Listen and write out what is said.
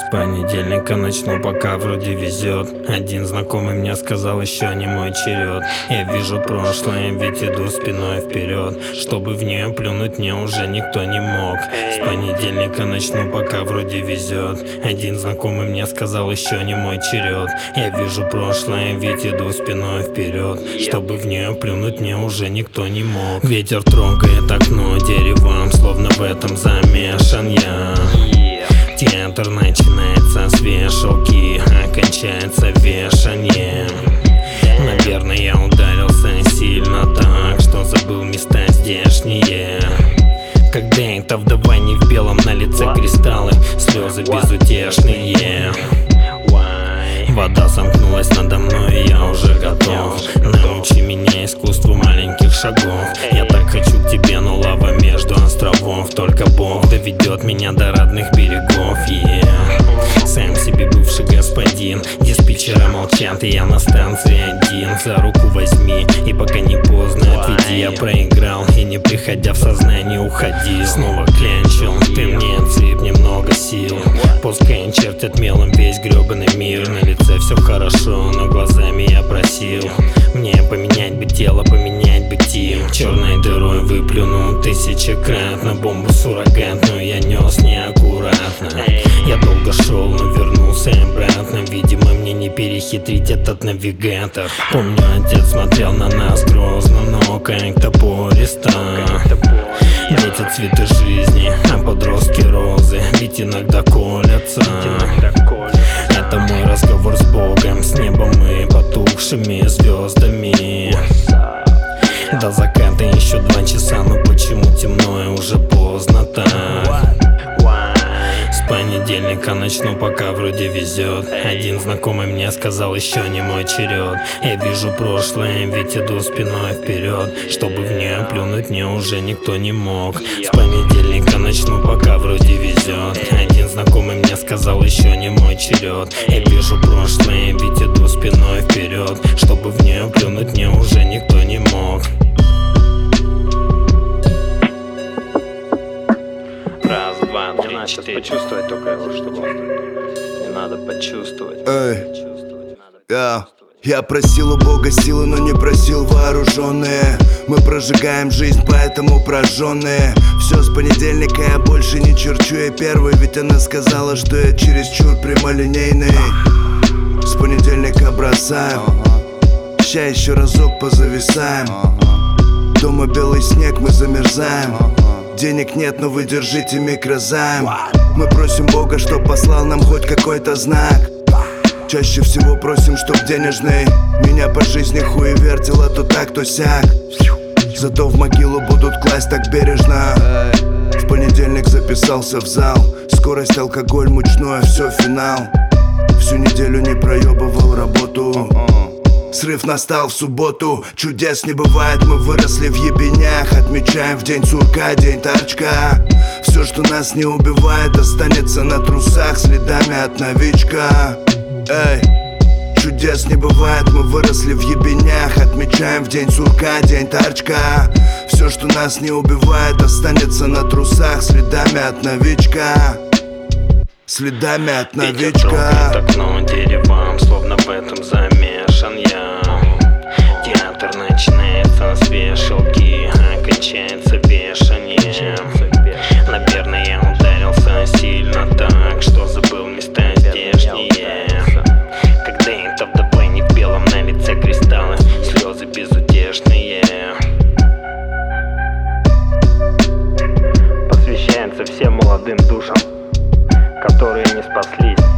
С понедельника начну, пока вроде везет. Один знакомый мне сказал, еще не мой черед. Я вижу прошлое, ведь иду спиной вперед. Чтобы в нее плюнуть, мне уже никто не мог. С понедельника начну, пока вроде везет. Один знакомый мне сказал, еще не мой черед. Я вижу прошлое, ведь иду спиной вперед. Чтобы в нее плюнуть, мне уже никто не мог. Ветер трогает окно деревом, словно в этом замешан я. Театр начинается с вешалки, окончается вешание. Наверное, я ударился сильно так, что забыл места здешние. Когда это вдова не в белом, на лице кристаллы, слезы безутешные. Вода сомкнулась надо мной, и я уже готов. Научи меня искусству маленьких шагов. Я так хочу к тебе, но лава между островов. Только Бог доведет меня до родных берегов, Сам себе бывший господин. Диспетчеры молчат, и я на станции один. За руку возьми, и пока не поздно отведи. Я проиграл, и не приходя в сознание уходи. Снова клянчил, ты мне отсыпь немного сил. Пускай чертят мелом весь гребаный мир. На лице все хорошо, но глазами я просил мне поменять бы тело, поменять бы тим. Черной дырой выплюнул тысячекратно бомбу суррогатную я нес неаккуратно. Я долго шел, но вернулся обратно. Видимо, мне не перехитрить этот навигатор. Помню, отец смотрел на нас грозно, но как-то пористо. Дети цветы жизни, а подростки розы, ведь иногда колятся. Это мой разговор с Богом, с небом и потухшими звездами. До заката еще 2 часа, но почему темно и уже поздно так? С понедельника начну, пока вроде везет. Один знакомый мне сказал, еще не мой черед. Я вижу прошлое, ведь иду спиной вперед. Чтобы в нее плюнуть, мне уже никто не мог. С понедельника начну, пока вроде везет. Один знакомый мне сказал, еще не мой черед. Я вижу прошлое, ведь иду спиной вперед. Чтобы в нее плюнуть, мне уже никто не мог. Раз, два, три, четыре. Почувствовать только его, чтобы Не надо почувствовать. Я просил у Бога силы, но не просил вооруженные. Мы прожигаем жизнь, поэтому прожженные. Все с понедельника я больше не черчу, я первый. Ведь она сказала, что я чересчур прямолинейный. С понедельника бросаем, ща еще разок позависаем. Дома белый снег, мы замерзаем. Денег нет, но вы держите микрозайм. Мы просим Бога, чтоб послал нам хоть какой-то знак. Чаще всего просим, чтоб денежный меня по жизни хуевертило то так, то сяк. Зато в могилу будут класть так бережно. В понедельник записался в зал. Скорость, алкоголь, мучное, все финал. Всю неделю не проебывал работу. Срыв настал в субботу. Чудес не бывает, мы выросли в ебенях. Отмечаем в день сурка, день торчка. Все, что нас не убивает, останется на трусах следами от новичка. Чудес не бывает, мы выросли в ебенях. Отмечаем в день сурка, день торчка. Все, что нас не убивает, останется на трусах следами от новичка. Следами от новичка. Ветер трогает окно деревом, словно в этом замешан я. Театр начинается с вешалки, окончается вешание. Наверное, я ударился сильно так, что забыл места здешние. Когда это вдова не в белом, на лице кристаллы, слезы безутешные. Посвящается всем молодым душам, которые не спаслись.